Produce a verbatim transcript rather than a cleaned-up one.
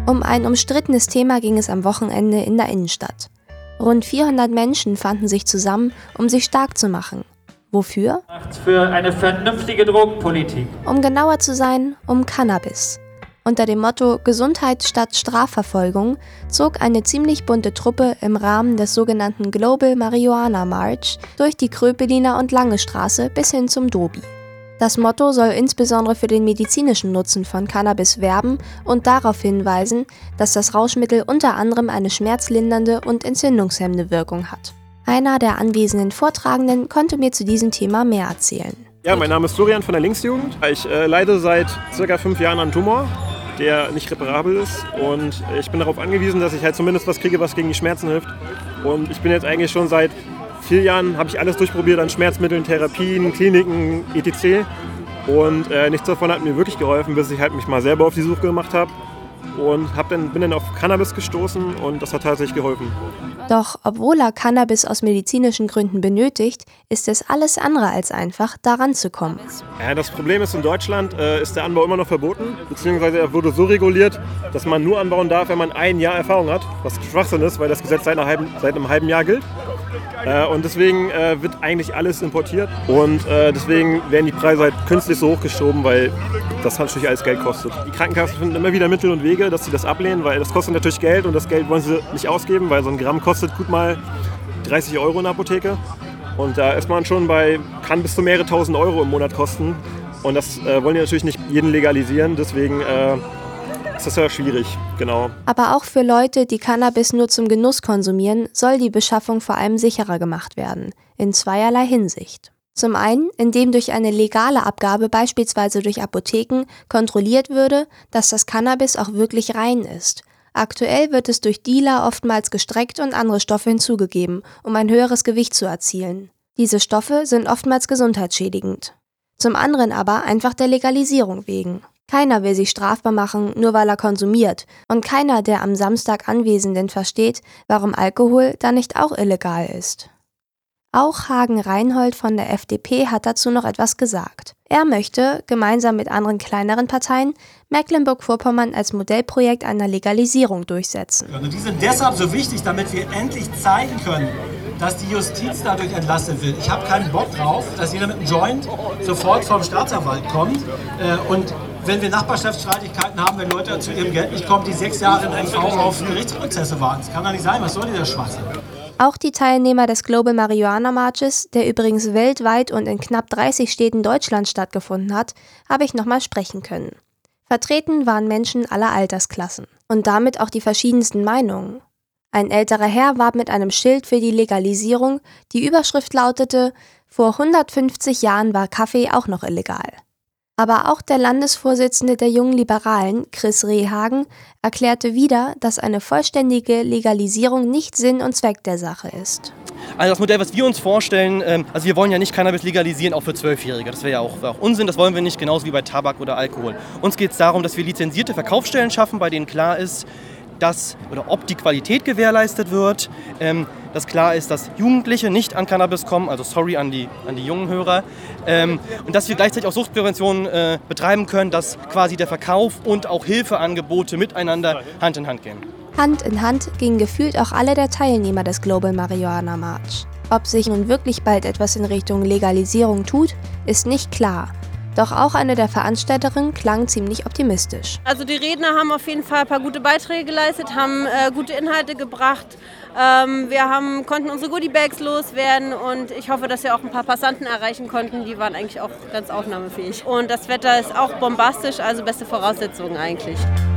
Um ein umstrittenes Thema ging es am Wochenende in der Innenstadt. Rund vierhundert Menschen fanden sich zusammen, um sich stark zu machen. Wofür? Für eine vernünftige Drogenpolitik. Um genauer zu sein, um Cannabis. Unter dem Motto Gesundheit statt Strafverfolgung zog eine ziemlich bunte Truppe im Rahmen des sogenannten Global Marijuana March durch die Kröpeliner und Lange Straße bis hin zum Dobi. Das Motto soll insbesondere für den medizinischen Nutzen von Cannabis werben und darauf hinweisen, dass das Rauschmittel unter anderem eine schmerzlindernde und entzündungshemmende Wirkung hat. Einer der anwesenden Vortragenden konnte mir zu diesem Thema mehr erzählen. Ja, mein Name ist Florian von der Linksjugend. Ich äh, leide seit circa fünf Jahren an Tumor, der nicht reparabel ist, und ich bin darauf angewiesen, dass ich halt zumindest was kriege, was gegen die Schmerzen hilft. Und ich bin jetzt eigentlich schon seit vier Jahren, habe ich alles durchprobiert an Schmerzmitteln, Therapien, Kliniken, et cetera. Und äh, nichts davon hat mir wirklich geholfen, bis ich halt mich mal selber auf die Suche gemacht habe und hab dann, bin dann auf Cannabis gestoßen, und das hat tatsächlich geholfen. Doch obwohl er Cannabis aus medizinischen Gründen benötigt, ist es alles andere als einfach, daran zu kommen. Ja, das Problem ist, in Deutschland äh, ist der Anbau immer noch verboten, beziehungsweise er wurde so reguliert, dass man nur anbauen darf, wenn man ein Jahr Erfahrung hat, was Schwachsinn ist, weil das Gesetz seit, einer halben, seit einem halben Jahr gilt. Äh, und deswegen äh, wird eigentlich alles importiert, und äh, deswegen werden die Preise halt künstlich so hochgeschoben, weil das natürlich alles Geld kostet. Die Krankenkassen finden immer wieder Mittel und Wege, dass sie das ablehnen, weil das kostet natürlich Geld, und das Geld wollen sie nicht ausgeben, weil so ein Gramm kostet gut mal dreißig Euro in der Apotheke. Und da ist man schon bei, kann bis zu mehrere tausend Euro im Monat kosten. Und das äh, wollen die natürlich nicht jeden legalisieren, deswegen äh, ist das ja schwierig, genau. Aber auch für Leute, die Cannabis nur zum Genuss konsumieren, soll die Beschaffung vor allem sicherer gemacht werden. In zweierlei Hinsicht. Zum einen, indem durch eine legale Abgabe, beispielsweise durch Apotheken, kontrolliert würde, dass das Cannabis auch wirklich rein ist. Aktuell wird es durch Dealer oftmals gestreckt und andere Stoffe hinzugegeben, um ein höheres Gewicht zu erzielen. Diese Stoffe sind oftmals gesundheitsschädigend. Zum anderen aber einfach der Legalisierung wegen. Keiner will sich strafbar machen, nur weil er konsumiert. Und keiner der am Samstag Anwesenden versteht, warum Alkohol dann nicht auch illegal ist. Auch Hagen Reinhold von der F D P hat dazu noch etwas gesagt. Er möchte, gemeinsam mit anderen kleineren Parteien, Mecklenburg-Vorpommern als Modellprojekt einer Legalisierung durchsetzen. Und die sind deshalb so wichtig, damit wir endlich zeigen können, dass die Justiz dadurch entlastet wird. Ich habe keinen Bock drauf, dass jeder mit einem Joint sofort vom Staatsanwalt kommt. Und wenn wir Nachbarschaftsstreitigkeiten haben, wenn Leute zu ihrem Geld nicht kommen, die sechs Jahre in N V auf Gerichtsprozesse warten. Das kann doch nicht sein. Was soll dieser Schwachsinn? Auch die Teilnehmer des Global Marijuana Marches, der übrigens weltweit und in knapp dreißig Städten Deutschlands stattgefunden hat, habe ich nochmal sprechen können. Vertreten waren Menschen aller Altersklassen und damit auch die verschiedensten Meinungen. Ein älterer Herr warb mit einem Schild für die Legalisierung, die Überschrift lautete: Vor hundertfünfzig Jahren war Kaffee auch noch illegal. Aber auch der Landesvorsitzende der Jungen Liberalen, Chris Rehhagen, erklärte wieder, dass eine vollständige Legalisierung nicht Sinn und Zweck der Sache ist. Also das Modell, was wir uns vorstellen, also wir wollen ja nicht Cannabis legalisieren, auch für Zwölfjährige. Das wäre ja auch, wär auch Unsinn, das wollen wir nicht, genauso wie bei Tabak oder Alkohol. Uns geht es darum, dass wir lizenzierte Verkaufsstellen schaffen, bei denen klar ist, dass, oder ob die Qualität gewährleistet wird, ähm, dass klar ist, dass Jugendliche nicht an Cannabis kommen, also sorry an die, an die jungen Hörer, ähm, und dass wir gleichzeitig auch Suchtprävention äh, betreiben können, dass quasi der Verkauf und auch Hilfeangebote miteinander Hand in Hand gehen. Hand in Hand gingen gefühlt auch alle der Teilnehmer des Global Marijuana March. Ob sich nun wirklich bald etwas in Richtung Legalisierung tut, ist nicht klar. Doch auch eine der Veranstalterinnen klang ziemlich optimistisch. Also die Redner haben auf jeden Fall ein paar gute Beiträge geleistet, haben äh, gute Inhalte gebracht. Ähm, wir haben, konnten unsere Goodiebags loswerden, und ich hoffe, dass wir auch ein paar Passanten erreichen konnten. Die waren eigentlich auch ganz aufnahmefähig. Und das Wetter ist auch bombastisch, also beste Voraussetzungen eigentlich.